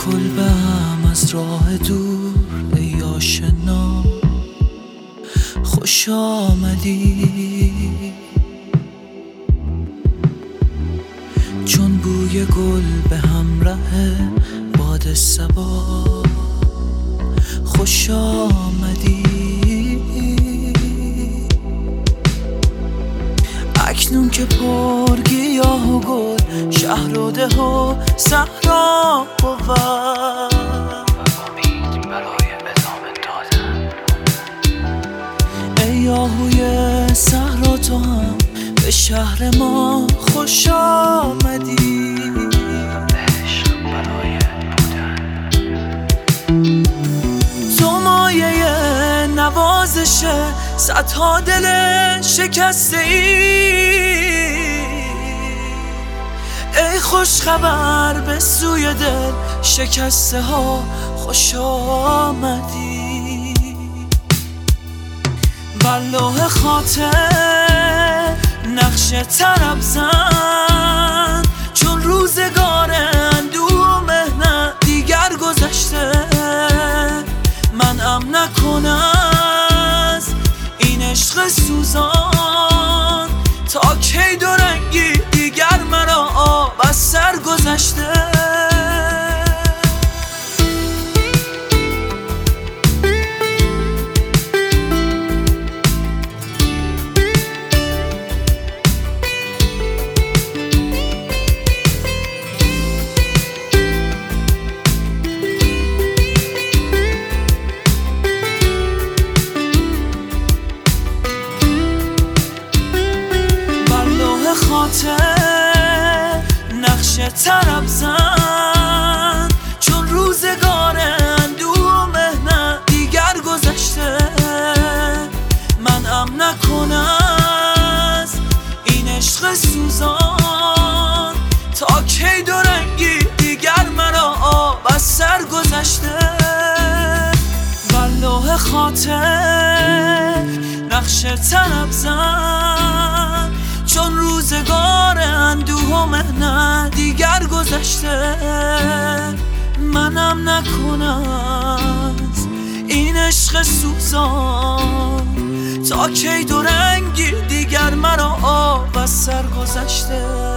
کلبه‌ام از راه دور ای آشنا، خوش آمدی. چون بوی گل به همراه باد صبا، خوش آمدی. اکنون که پر گیاه و گل، شهر و ده و صحرا بود، امید برای ادامه دادن. ای آهوی صحرا تو هم به شهر ما خوش آمدی. عشق برای بودن. تو مایه نوازش صدها دل شکسته ای خوش خبر به سوی دل شکسته ها خوش آمدی. بر لوح خاطر نقش طرب زن، چون روزگار اندوه و مهنت دیگر گذشته. منعم نکن از این عشق سوزان، تا کی دو رنگی دیگر مرا آب از سر گذشته. خاطر نقش طرب زن، چون روزگار اندوه و مهنت دیگر گذشته. منعم نکن از این عشق سوزان، تا کی دو رنگی دیگر مرا آب از سر گذشته. بر لوح خاطر نقش طرب زن، چون روزگار اندوه و مهنت دیگر گذشته. منم نکن از این عشق سوزان، تا کی دو رنگی دیگر مرا آب از سر گذشته.